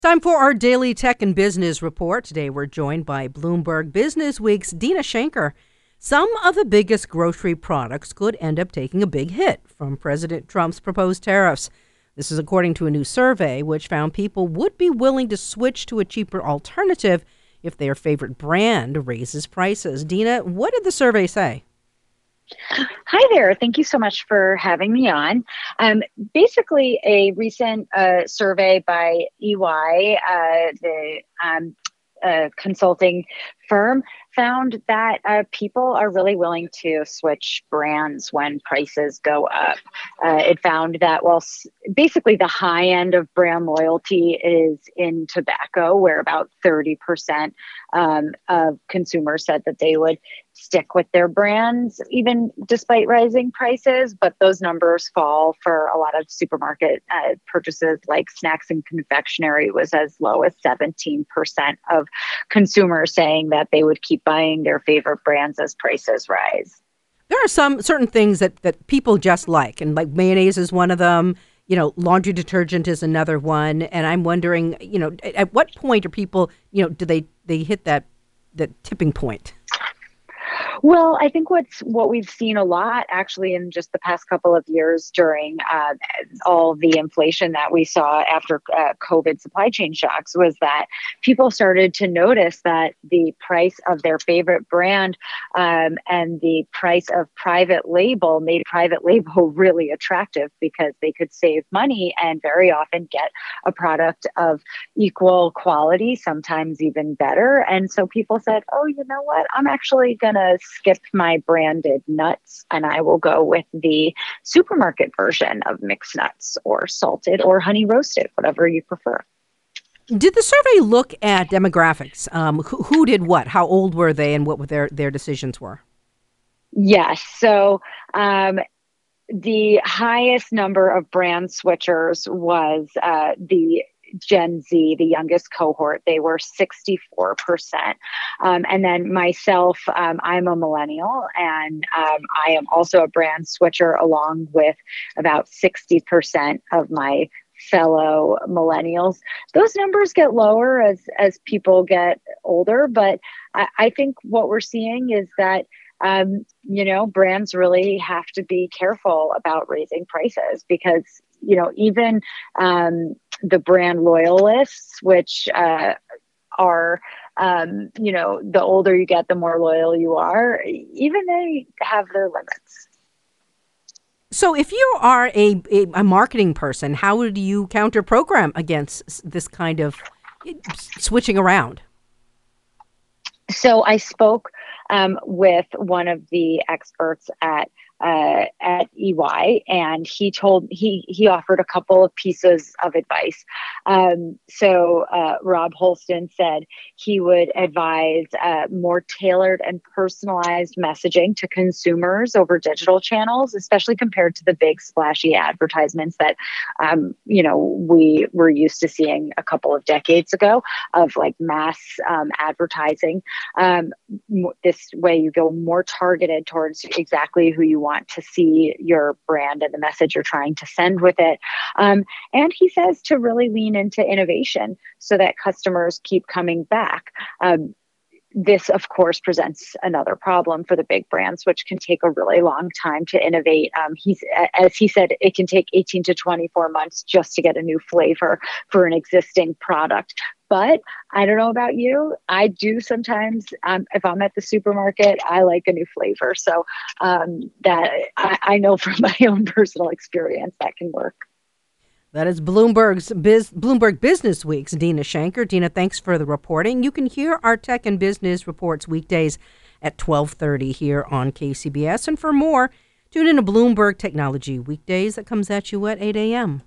Time for our daily tech and business report. Today we're joined by Bloomberg Business Week's Dina Shanker. Some of the biggest grocery products could end up taking a big hit from President Trump's proposed tariffs. This is according to a new survey which found people would be willing to switch to a cheaper alternative if their favorite brand raises prices. Dina, what did the survey say? Hi there. Thank you so much for having me on. Basically, a recent survey by EY, the consulting firm, found that people are really willing to switch brands when prices go up. It found that basically the high end of brand loyalty is in tobacco, where about 30% of consumers said that they would stick with their brands even despite rising prices. But those numbers fall for a lot of supermarket purchases, like snacks and confectionery was as low as 17% of consumers saying that they would keep buying their favorite brands as prices rise. There are some certain things that people just like, and like mayonnaise is one of them. Laundry detergent is another one. And I'm wondering, at what point are people, do they hit that tipping point? Well, I think what we've seen a lot actually in just the past couple of years during all the inflation that we saw after COVID supply chain shocks was that people started to notice that the price of their favorite brand and the price of private label made private label really attractive because they could save money and very often get a product of equal quality, sometimes even better. And so people said, oh, you know what? I'm actually going to skip my branded nuts and I will go with the supermarket version of mixed nuts or salted or honey roasted, whatever you prefer. Did the survey look at demographics? Who did what? How old were they and what their decisions were? Yes. So the highest number of brand switchers was the Gen Z, the youngest cohort. They were 64%. And then myself, I'm a millennial, and I am also a brand switcher along with about 60% of my fellow millennials. Those numbers get lower as people get older, but I think what we're seeing is that brands really have to be careful about raising prices because, even the brand loyalists, which are, the older you get, the more loyal you are, even they have their limits. So if you are a marketing person, how would you counter program against this kind of switching around? So I spoke with one of the experts at EY, and he offered a couple of pieces of advice. So Rob Holston said he would advise more tailored and personalized messaging to consumers over digital channels, especially compared to the big splashy advertisements that we were used to seeing a couple of decades ago of like mass advertising. This way you go more targeted towards exactly who you want to see your brand and the message you're trying to send with it. And he says to really lean into innovation so that customers keep coming back. This, of course, presents another problem for the big brands, which can take a really long time to innovate. As he said, it can take 18 to 24 months just to get a new flavor for an existing product. But I don't know about you. I do sometimes, if I'm at the supermarket, I like a new flavor. So that I know from my own personal experience that can work. That is Bloomberg Business Week's Dina Shanker. Dina, thanks for the reporting. You can hear our tech and business reports weekdays at 12:30 here on KCBS. And for more, tune in to Bloomberg Technology weekdays. That comes at you at 8 a.m.